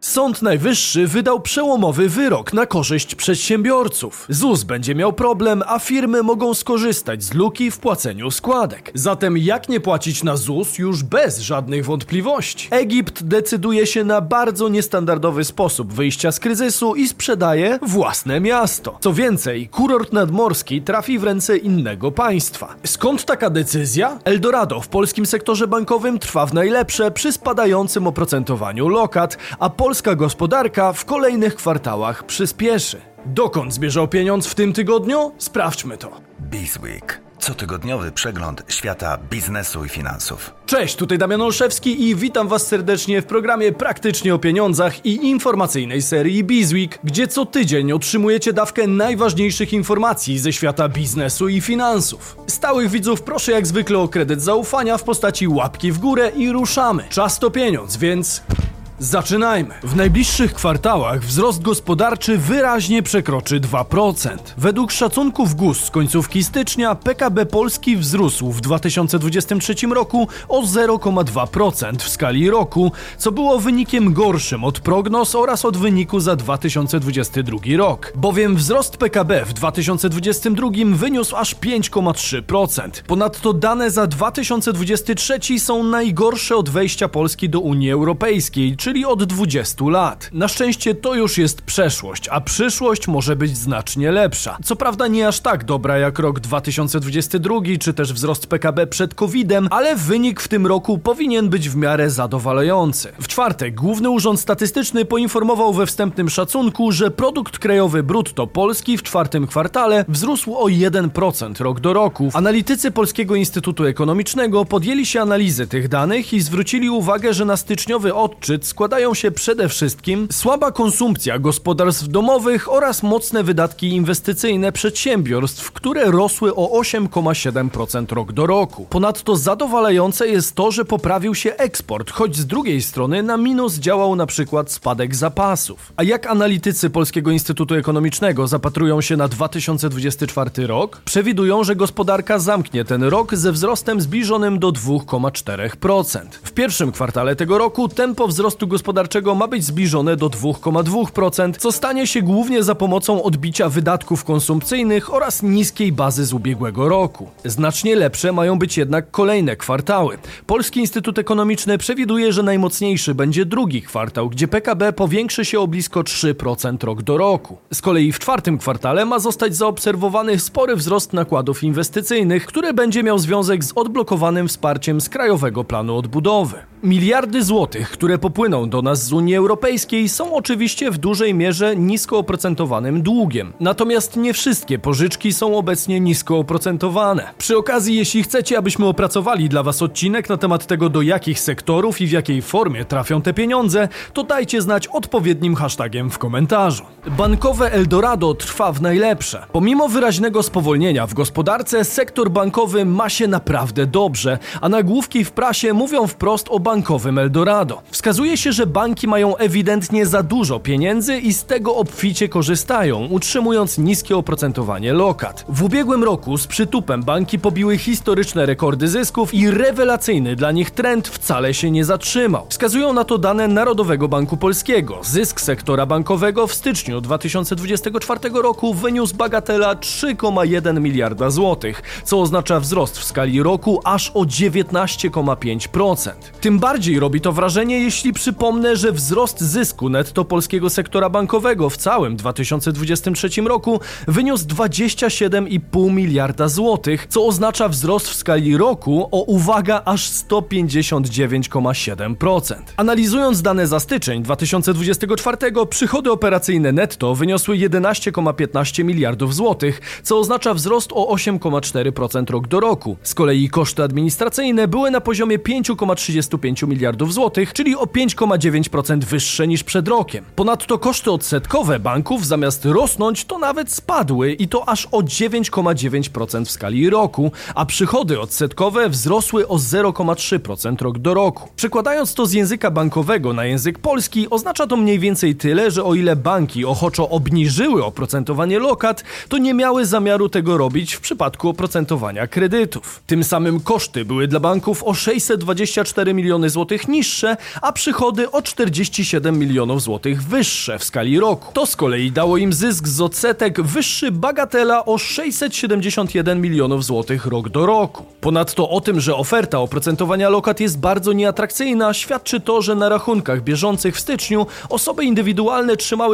Sąd Najwyższy wydał przełomowy wyrok na korzyść przedsiębiorców. ZUS będzie miał problem, a firmy mogą skorzystać z luki w płaceniu składek. Zatem jak nie płacić na ZUS już bez żadnych wątpliwości? Egipt decyduje się na bardzo niestandardowy sposób wyjścia z kryzysu i sprzedaje własne miasto. Co więcej, kurort nadmorski trafi w ręce innego państwa. Skąd taka decyzja? Eldorado w polskim sektorze bankowym trwa w najlepsze przy spadającym oprocentowaniu lokat, a polska gospodarka w kolejnych kwartałach przyspieszy. Dokąd zmierzał pieniądz w tym tygodniu? Sprawdźmy to. Bizweek. Cotygodniowy przegląd świata biznesu i finansów. Cześć, tutaj Damian Olszewski i witam Was serdecznie w programie Praktycznie o Pieniądzach i informacyjnej serii Bizweek, gdzie co tydzień otrzymujecie dawkę najważniejszych informacji ze świata biznesu i finansów. Stałych widzów proszę jak zwykle o kredyt zaufania w postaci łapki w górę i ruszamy. Czas to pieniądz, więc... zaczynajmy. W najbliższych kwartałach wzrost gospodarczy wyraźnie przekroczy 2%. Według szacunków GUS z końcówki stycznia PKB Polski wzrósł w 2023 roku o 0,2% w skali roku, co było wynikiem gorszym od prognoz oraz od wyniku za 2022 rok. Bowiem wzrost PKB w 2022 wyniósł aż 5,3%. Ponadto dane za 2023 są najgorsze od wejścia Polski do Unii Europejskiej, czyli od 20 lat. Na szczęście to już jest przeszłość, a przyszłość może być znacznie lepsza. Co prawda nie aż tak dobra jak rok 2022, czy też wzrost PKB przed COVID-em, ale wynik w tym roku powinien być w miarę zadowalający. W czwartek Główny Urząd Statystyczny poinformował we wstępnym szacunku, że produkt krajowy brutto Polski w czwartym kwartale wzrósł o 1% rok do roku. Analitycy Polskiego Instytutu Ekonomicznego podjęli się analizy tych danych i zwrócili uwagę, że na styczniowy odczyt składają się przede wszystkim słaba konsumpcja gospodarstw domowych oraz mocne wydatki inwestycyjne przedsiębiorstw, które rosły o 8,7% rok do roku. Ponadto zadowalające jest to, że poprawił się eksport, choć z drugiej strony na minus działał na przykład spadek zapasów. A jak analitycy Polskiego Instytutu Ekonomicznego zapatrują się na 2024 rok? Przewidują, że gospodarka zamknie ten rok ze wzrostem zbliżonym do 2,4%. W pierwszym kwartale tego roku tempo wzrostu gospodarczego ma być zbliżone do 2,2%, co stanie się głównie za pomocą odbicia wydatków konsumpcyjnych oraz niskiej bazy z ubiegłego roku. Znacznie lepsze mają być jednak kolejne kwartały. Polski Instytut Ekonomiczny przewiduje, że najmocniejszy będzie drugi kwartał, gdzie PKB powiększy się o blisko 3% rok do roku. Z kolei w czwartym kwartale ma zostać zaobserwowany spory wzrost nakładów inwestycyjnych, który będzie miał związek z odblokowanym wsparciem z Krajowego Planu Odbudowy. Miliardy złotych, które popłyną do nas z Unii Europejskiej, są oczywiście w dużej mierze nisko oprocentowanym długiem. Natomiast nie wszystkie pożyczki są obecnie nisko oprocentowane. Przy okazji, jeśli chcecie, abyśmy opracowali dla Was odcinek na temat tego, do jakich sektorów i w jakiej formie trafią te pieniądze, to dajcie znać odpowiednim hashtagiem w komentarzu. Bankowe Eldorado trwa w najlepsze. Pomimo wyraźnego spowolnienia w gospodarce, sektor bankowy ma się naprawdę dobrze, a nagłówki w prasie mówią wprost o bankowym Eldorado. Wskazuje się, że banki mają ewidentnie za dużo pieniędzy i z tego obficie korzystają, utrzymując niskie oprocentowanie lokat. W ubiegłym roku z przytupem banki pobiły historyczne rekordy zysków i rewelacyjny dla nich trend wcale się nie zatrzymał. Wskazują na to dane Narodowego Banku Polskiego. Zysk sektora bankowego w styczniu 2024 roku wyniósł bagatela 3,1 miliarda złotych, co oznacza wzrost w skali roku aż o 19,5%. Tym bardziej robi to wrażenie, jeśli przypomnę, że wzrost zysku netto polskiego sektora bankowego w całym 2023 roku wyniósł 27,5 miliarda złotych, co oznacza wzrost w skali roku o, uwaga, aż 159,7%. Analizując dane za styczeń 2024, przychody operacyjne netto wyniosły 11,15 miliardów złotych, co oznacza wzrost o 8,4% rok do roku. Z kolei koszty administracyjne były na poziomie 5,35 miliardów złotych, czyli o 5,9% wyższe niż przed rokiem. Ponadto koszty odsetkowe banków zamiast rosnąć to nawet spadły i to aż o 9,9% w skali roku, a przychody odsetkowe wzrosły o 0,3% rok do roku. Przekładając to z języka bankowego na język polski, oznacza to mniej więcej tyle, że o ile banki ochoczo obniżyły oprocentowanie lokat, to nie miały zamiaru tego robić w przypadku oprocentowania kredytów. Tym samym koszty były dla banków o 624 miliony miliony złotych niższe, a przychody o 47 milionów złotych wyższe w skali roku. To z kolei dało im zysk z odsetek wyższy bagatela o 671 milionów złotych rok do roku. Ponadto o tym, że oferta oprocentowania lokat jest bardzo nieatrakcyjna, świadczy to, że na rachunkach bieżących w styczniu osoby indywidualne trzymały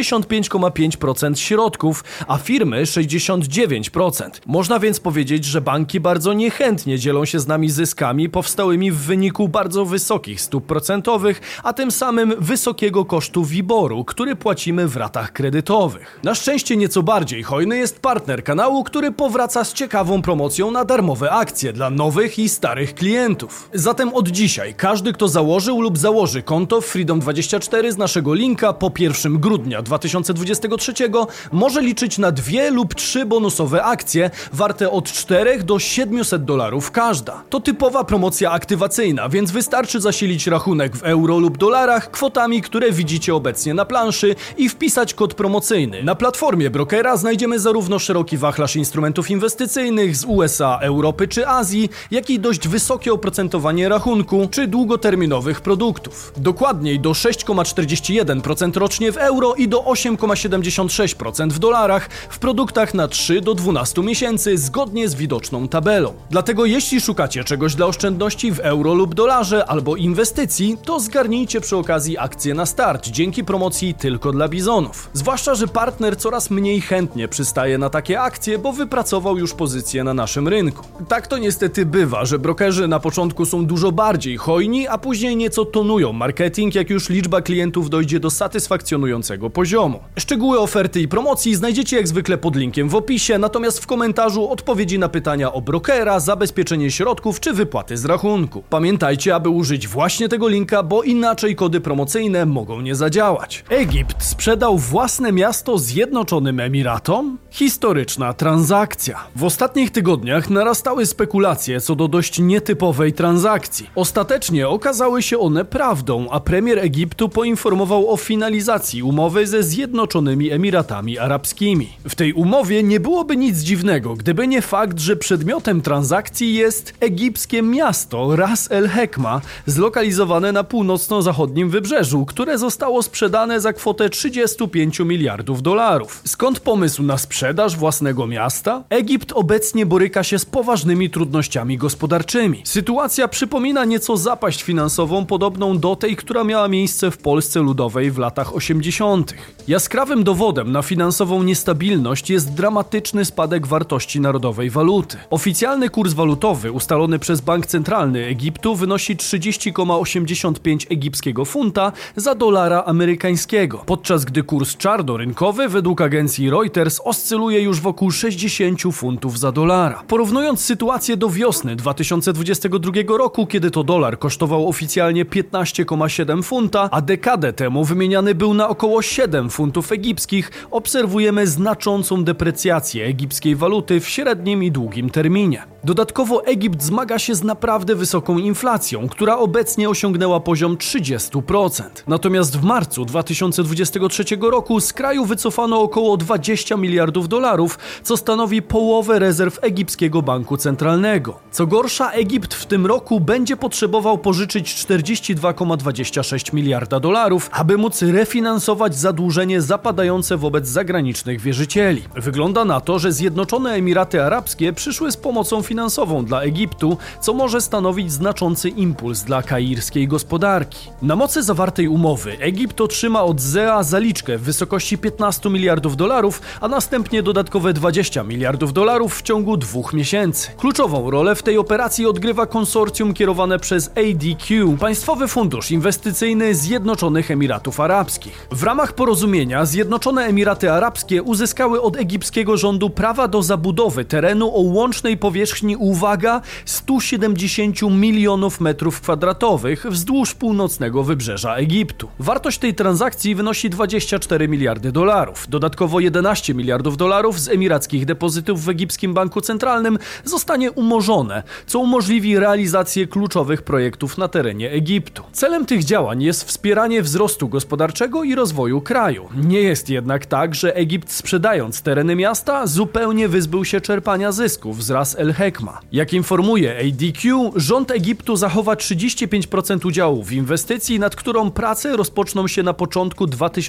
65,5% środków, a firmy 69%. Można więc powiedzieć, że banki bardzo niechętnie dzielą się z nami zyskami powstałymi w wyniku bardzo wysokich stóp procentowych, a tym samym wysokiego kosztu WIBOR-u, który płacimy w ratach kredytowych. Na szczęście nieco bardziej hojny jest partner kanału, który powraca z ciekawą promocją na darmowe akcje dla nowych i starych klientów. Zatem od dzisiaj każdy, kto założył lub założy konto w Freedom24 z naszego linka po 1 grudnia 2023 może liczyć na 2 lub 3 bonusowe akcje warte od 4 do $700 każda. To typowa promocja aktywacyjna, więc wystarczy zasilić rachunek w euro lub dolarach kwotami, które widzicie obecnie na planszy i wpisać kod promocyjny. Na platformie brokera znajdziemy zarówno szeroki wachlarz instrumentów inwestycyjnych z USA, Europy czy Azji, jak i dość wysokie oprocentowanie rachunku czy długoterminowych produktów. Dokładniej do 6,41% rocznie w euro i do 8,76% w dolarach w produktach na 3 do 12 miesięcy zgodnie z widoczną tabelą. Dlatego jeśli szukacie czegoś dla oszczędności w euro lub dolarze albo inwestycji, to zgarnijcie przy okazji akcję na start dzięki promocji tylko dla bizonów. Zwłaszcza, że partner coraz mniej chętnie przystaje na takie akcje, bo wypracował już pozycję na naszym rynku. Tak to niestety bywa, że brokerzy na początku są dużo bardziej hojni, a później nieco tonują marketing, jak już liczba klientów dojdzie do satysfakcjonującego poziomu. Szczegóły oferty i promocji znajdziecie jak zwykle pod linkiem w opisie, natomiast w komentarzu odpowiedzi na pytania o brokera, zabezpieczenie środków czy wypłaty z rachunku. Pamiętajcie, aby użyć właśnie tego linka, bo inaczej kody promocyjne mogą nie zadziałać. Egipt sprzedał własne miasto Zjednoczonym Emiratom? Historyczna transakcja. W ostatnich tygodniach narastały spekulacje co do dość nietypowej transakcji. Ostatecznie okazały się one prawdą, a premier Egiptu poinformował o finalizacji umowy ze Zjednoczonymi Emiratami Arabskimi. W tej umowie nie byłoby nic dziwnego, gdyby nie fakt, że przedmiotem transakcji jest egipskie miasto Ras El Hekma, zlokalizowane na północno-zachodnim wybrzeżu, które zostało sprzedane za kwotę $35 miliardów. Skąd pomysł na sprzedaż własnego miasta? Egipt obecnie boryka się z poważnymi trudnościami gospodarczymi. Sytuacja przypomina nieco zapaść finansową podobną do tej, która miała miejsce w Polsce Ludowej w latach 80. Jaskrawym dowodem na finansową niestabilność jest dramatyczny spadek wartości narodowej waluty. Oficjalny kurs walutowy ustalony przez Bank Centralny Egiptu wynosi 30,85 egipskiego funta za dolara amerykańskiego, podczas gdy kurs czarnorynkowy według agencji Reuters oscyluje już wokół 60 funtów za dolara. Porównując sytuację do wiosny 2022 roku, kiedy to dolar kosztował oficjalnie 15,7 funta, a dekadę temu wymieniany był na około 7 funtów egipskich, obserwujemy znaczącą deprecjację egipskiej waluty w średnim i długim terminie. Dodatkowo Egipt zmaga się z naprawdę wysoką inflacją, która obecnie osiągnęła poziom 30%. Natomiast w marcu 2023 roku z kraju wycofano około $20 miliardów, co stanowi połowę rezerw egipskiego banku centralnego. Co gorsza, Egipt w tym roku będzie potrzebował pożyczyć $42,26 miliarda, aby móc refinansować zadłużenie zapadające wobec zagranicznych wierzycieli. Wygląda na to, że Zjednoczone Emiraty Arabskie przyszły z pomocą finansową dla Egiptu, co może stanowić znaczący impuls dla kairskiej gospodarki. Na mocy zawartej umowy Egipt otrzyma od ZEA zaliczkę w wysokości $15 miliardów, a następnie dodatkowe $20 miliardów w ciągu 2 miesięcy. Kluczową rolę w tej operacji odgrywa konsorcjum kierowane przez ADQ, Państwowy Fundusz Inwestycyjny Zjednoczonych Emiratów Arabskich. W ramach porozumienia Zjednoczone Emiraty Arabskie uzyskały od egipskiego rządu prawa do zabudowy terenu o łącznej powierzchni, uwaga, 170 milionów metrów kwadratowych wzdłuż północnego wybrzeża Egiptu. Wartość tej transakcji wynosi $24 miliardy. Dodatkowo $11 miliardów z emirackich depozytów w egipskim banku centralnym zostanie umorzone, co umożliwi realizację kluczowych projektów na terenie Egiptu. Celem tych działań jest wspieranie wzrostu gospodarczego i rozwoju kraju. Nie jest jednak tak, że Egipt, sprzedając tereny miasta, zupełnie wyzbył się czerpania zysków z Ras El Hekma. Jak informuje ADQ, rząd Egiptu zachowa posiadała 35% udziału w inwestycji, nad którą prace rozpoczną się na początku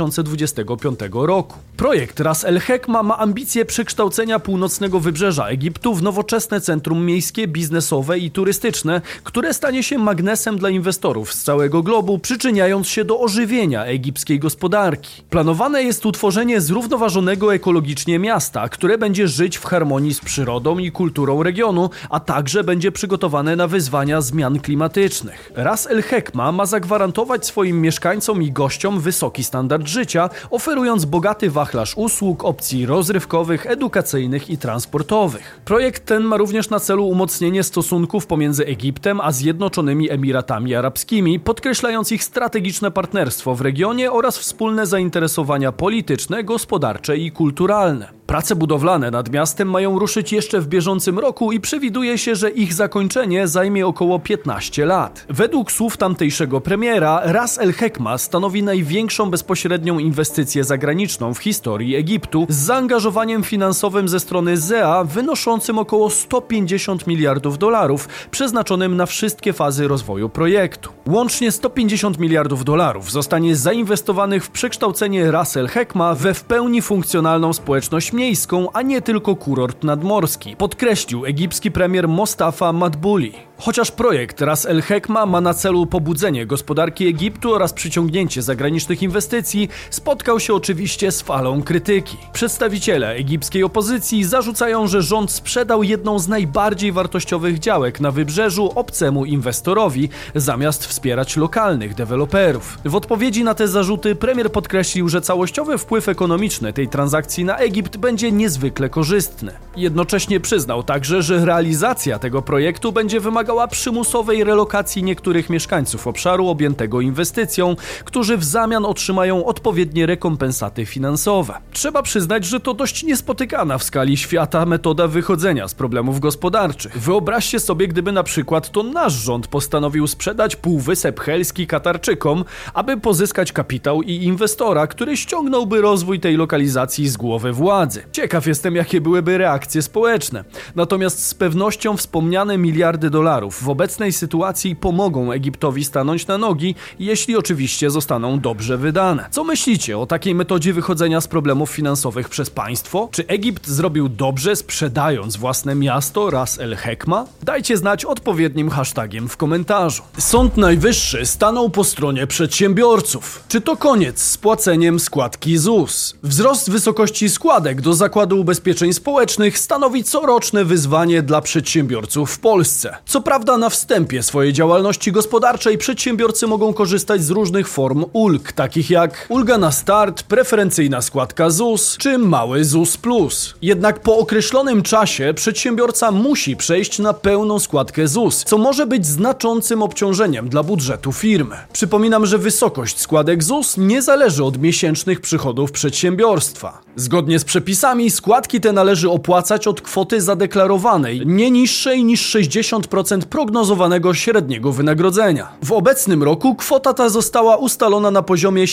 2025 roku. Projekt Ras El Hekma ma ambicje przekształcenia północnego wybrzeża Egiptu w nowoczesne centrum miejskie, biznesowe i turystyczne, które stanie się magnesem dla inwestorów z całego globu, przyczyniając się do ożywienia egipskiej gospodarki. Planowane jest utworzenie zrównoważonego ekologicznie miasta, które będzie żyć w harmonii z przyrodą i kulturą regionu, a także będzie przygotowane na wyzwania zmian klimatycznych. Ras El Hekma ma zagwarantować swoim mieszkańcom i gościom wysoki standard życia, oferując bogaty wachlarz usług, opcji rozrywkowych, edukacyjnych i transportowych. Projekt ten ma również na celu umocnienie stosunków pomiędzy Egiptem a Zjednoczonymi Emiratami Arabskimi, podkreślając ich strategiczne partnerstwo w regionie oraz wspólne zainteresowania polityczne, gospodarcze i kulturalne. Prace budowlane nad miastem mają ruszyć jeszcze w bieżącym roku i przewiduje się, że ich zakończenie zajmie około 15 lat. Według słów tamtejszego premiera, Ras El Hekma stanowi największą bezpośrednią inwestycję zagraniczną w historii Egiptu z zaangażowaniem finansowym ze strony ZEA wynoszącym około 150 miliardów dolarów, przeznaczonym na wszystkie fazy rozwoju projektu. Łącznie 150 miliardów dolarów zostanie zainwestowanych w przekształcenie Ras El Hekma we w pełni funkcjonalną społeczność miejską, a nie tylko kurort nadmorski, podkreślił egipski premier Mostafa Madbouli. Chociaż projekt Ras El Hekma ma na celu pobudzenie gospodarki Egiptu oraz przyciągnięcie zagranicznych inwestycji, spotkał się oczywiście z falą krytyki. Przedstawiciele egipskiej opozycji zarzucają, że rząd sprzedał jedną z najbardziej wartościowych działek na wybrzeżu obcemu inwestorowi, zamiast wspierać lokalnych deweloperów. W odpowiedzi na te zarzuty premier podkreślił, że całościowy wpływ ekonomiczny tej transakcji na Egipt będzie niezwykle korzystny. Jednocześnie przyznał także, że realizacja tego projektu będzie wymagała przymusowej relokacji niektórych mieszkańców obszaru objętego inwestycją, którzy w zamian otrzymają odpowiednie rekompensaty finansowe. Trzeba przyznać, że to dość niespotykana w skali świata metoda wychodzenia z problemów gospodarczych. Wyobraźcie sobie, gdyby na przykład to nasz rząd postanowił sprzedać Półwysep Helski Katarczykom, aby pozyskać kapitał i inwestora, który ściągnąłby rozwój tej lokalizacji z głowy władzy. Ciekaw jestem, jakie byłyby reakcje społeczne. Natomiast z pewnością wspomniane miliardy dolarów w obecnej sytuacji pomogą Egiptowi stanąć na nogi, jeśli oczywiście zostaną dobrze wydane. Co myślicie o takiej metodzie wychodzenia z problemów finansowych przez państwo? Czy Egipt zrobił dobrze, sprzedając własne miasto Ras El Hekma? Dajcie znać odpowiednim hashtagiem w komentarzu. Sąd Najwyższy stanął po stronie przedsiębiorców. Czy to koniec z płaceniem składki ZUS? Wzrost wysokości składek do Zakładu Ubezpieczeń Społecznych stanowi coroczne wyzwanie dla przedsiębiorców w Polsce. Co prawda na wstępie swojej działalności gospodarczej przedsiębiorcy mogą korzystać z różnych form ulg, takich jak ulga na start, preferencyjna składka ZUS czy mały ZUS+. Jednak po określonym czasie przedsiębiorca musi przejść na pełną składkę ZUS, co może być znaczącym obciążeniem dla budżetu firmy. Przypominam, że wysokość składek ZUS nie zależy od miesięcznych przychodów przedsiębiorstwa. Zgodnie z przepisami składki te należy opłacać od kwoty zadeklarowanej, nie niższej niż 60% prognozowanego średniego wynagrodzenia. W obecnym roku kwota ta została ustalona na poziomie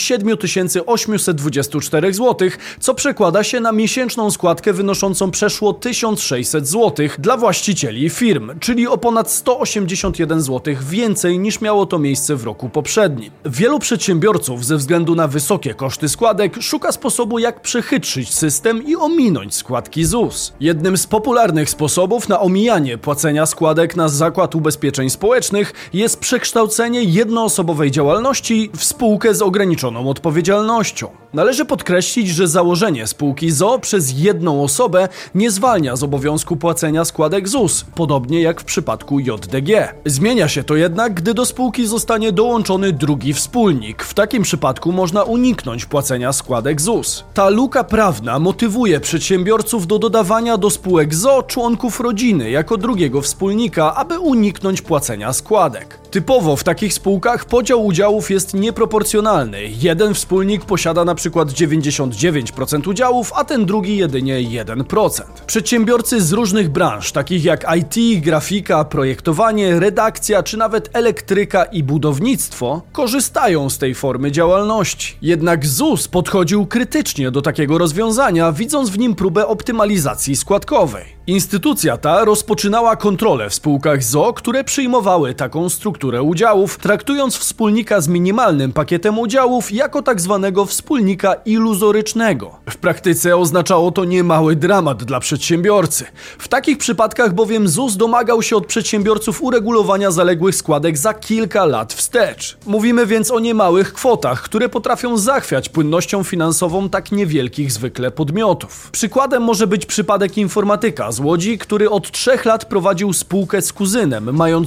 7824 zł, co przekłada się na miesięczną składkę wynoszącą przeszło 1600 zł dla właścicieli firm, czyli o ponad 181 zł więcej niż miało to miejsce w roku poprzednim. Wielu przedsiębiorców ze względu na wysokie koszty składek szuka sposobu, jak przechytrzyć system i ominąć składki ZUS. Jednym z popularnych sposobów na omijanie płacenia składek na Zakład Ubezpieczeń Społecznych jest przekształcenie jednoosobowej działalności w spółkę z ograniczoną odpowiedzialnością. Należy podkreślić, że założenie spółki z.o.o. przez jedną osobę nie zwalnia z obowiązku płacenia składek ZUS, podobnie jak w przypadku JDG. Zmienia się to jednak, gdy do spółki zostanie dołączony drugi wspólnik. W takim przypadku można uniknąć płacenia składek ZUS. Ta luka prawna motywuje przedsiębiorców do dodawania do spółek z.o.o. członków rodziny jako drugiego wspólnika, aby uniknąć płacenia składek. Typowo w takich spółkach podział udziałów jest nieproporcjonalny. Jeden wspólnik posiada na przykład 99% udziałów, a ten drugi jedynie 1%. Przedsiębiorcy z różnych branż, takich jak IT, grafika, projektowanie, redakcja czy nawet elektryka i budownictwo, korzystają z tej formy działalności. Jednak ZUS podchodził krytycznie do takiego rozwiązania, widząc w nim próbę optymalizacji składkowej. Instytucja ta rozpoczynała kontrolę w spółkach ZOO, które przyjmowały taką strukturę udziałów, traktując wspólnika z minimalnym pakietem udziałów jako tak zwanego wspólnika iluzorycznego. W praktyce oznaczało to niemały dramat dla przedsiębiorcy. W takich przypadkach bowiem ZUS domagał się od przedsiębiorców uregulowania zaległych składek za kilka lat wstecz. Mówimy więc o niemałych kwotach, które potrafią zachwiać płynnością finansową tak niewielkich zwykle podmiotów. Przykładem może być przypadek informatyka z Łodzi, który od 3 lat prowadził spółkę z kuzynem, mając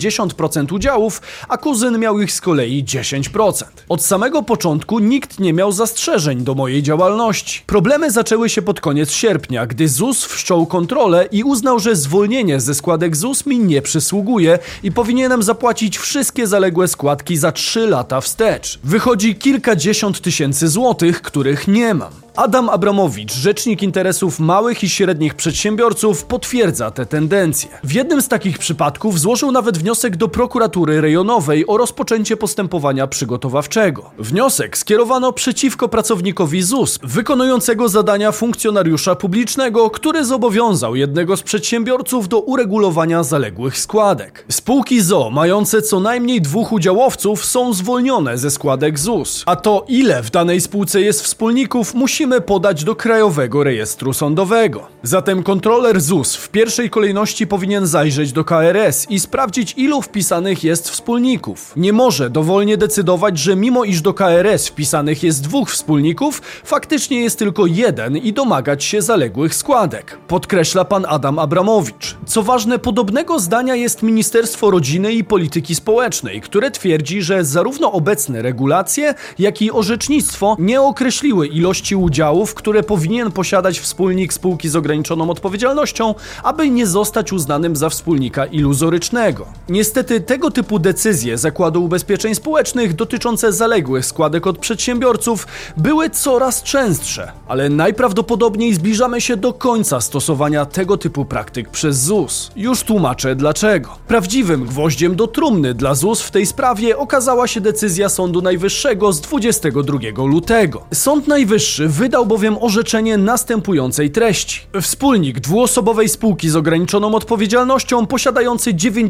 90% udziałów, a kuzyn miał ich z kolei 10%. Od samego początku nikt nie miał zastrzeżeń do mojej działalności. Problemy zaczęły się pod koniec sierpnia, gdy ZUS wszczął kontrolę i uznał, że zwolnienie ze składek ZUS mi nie przysługuje i powinienem zapłacić wszystkie zaległe składki za 3 lata wstecz. Wychodzi kilkadziesiąt tysięcy złotych, których nie mam. Adam Abramowicz, rzecznik interesów małych i średnich przedsiębiorców, potwierdza te tendencje. W jednym z takich przypadków złożył nawet wniosek do prokuratury rejonowej o rozpoczęcie postępowania przygotowawczego. Wniosek skierowano przeciwko pracownikowi ZUS, wykonującego zadania funkcjonariusza publicznego, który zobowiązał jednego z przedsiębiorców do uregulowania zaległych składek. Spółki ZOO mające co najmniej 2 udziałowców są zwolnione ze składek ZUS, a to ile w danej spółce jest wspólników musimy podać do Krajowego Rejestru Sądowego. Zatem kontroler ZUS w pierwszej kolejności powinien zajrzeć do KRS i sprawdzić, ilu wpisanych jest wspólników. Nie może dowolnie decydować, że mimo iż do KRS wpisanych jest 2 wspólników, faktycznie jest tylko 1 i domagać się zaległych składek. Podkreśla pan Adam Abramowicz. Co ważne, podobnego zdania jest Ministerstwo Rodziny i Polityki Społecznej, które twierdzi, że zarówno obecne regulacje, jak i orzecznictwo nie określiły ilości udziałów, które powinien posiadać wspólnik spółki z ograniczoną odpowiedzialnością, aby nie zostać uznanym za wspólnika iluzorycznego. Niestety tego typu decyzje Zakładu Ubezpieczeń Społecznych dotyczące zaległych składek od przedsiębiorców były coraz częstsze, ale najprawdopodobniej zbliżamy się do końca stosowania tego typu praktyk przez ZUS. Już tłumaczę dlaczego. Prawdziwym gwoździem do trumny dla ZUS w tej sprawie okazała się decyzja Sądu Najwyższego z 22 lutego. Sąd Najwyższy wydał bowiem orzeczenie następującej treści. Wspólnik dwuosobowej spółki z ograniczoną odpowiedzialnością posiadający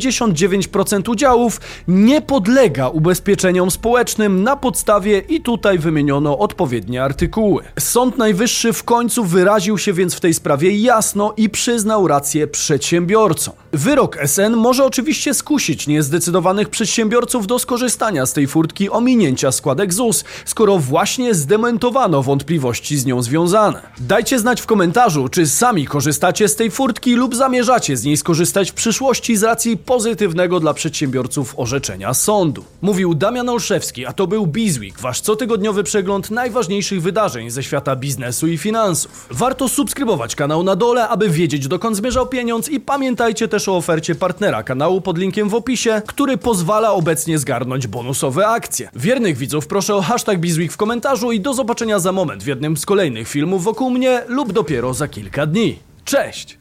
99% udziałów nie podlega ubezpieczeniom społecznym na podstawie i tutaj wymieniono odpowiednie artykuły. Sąd Najwyższy w końcu wyraził się więc w tej sprawie jasno i przyznał rację przedsiębiorcom. Wyrok SN może oczywiście skusić niezdecydowanych przedsiębiorców do skorzystania z tej furtki ominięcia składek ZUS, skoro właśnie zdementowano wątpliwości z nią związane. Dajcie znać w komentarzu, czy sami korzystacie z tej furtki lub zamierzacie z niej skorzystać w przyszłości z racji pozytywnego dla przedsiębiorców orzeczenia sądu. Mówił Damian Olszewski, a to był BizWeek, wasz cotygodniowy przegląd najważniejszych wydarzeń ze świata biznesu i finansów. Warto subskrybować kanał na dole, aby wiedzieć, dokąd zmierzał pieniądz, i pamiętajcie też o ofercie partnera kanału pod linkiem w opisie, który pozwala obecnie zgarnąć bonusowe akcje. Wiernych widzów proszę o #BizWeek w komentarzu i do zobaczenia za moment w jednym z kolejnych filmów wokół mnie lub dopiero za kilka dni. Cześć!